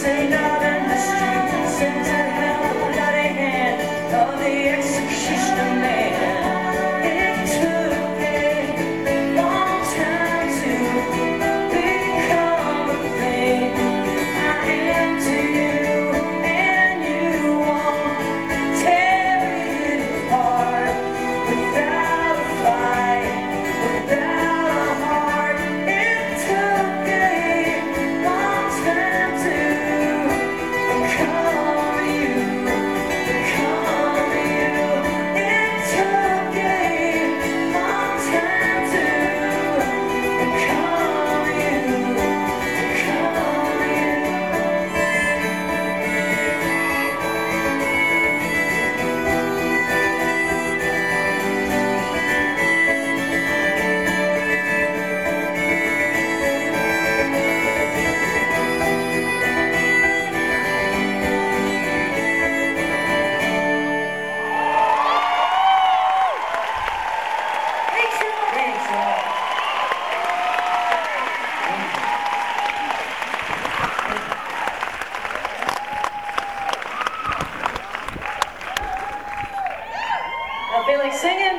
Sang out in the streets and to hell the bloody hand of the executioner man. It took a long time to become a thing. I am to you, and you won't tear it apart without a fight, without a heart. It took a long time to become you, become you. It took a long time to become you, become you. Thanks, y'all. I feel like singing.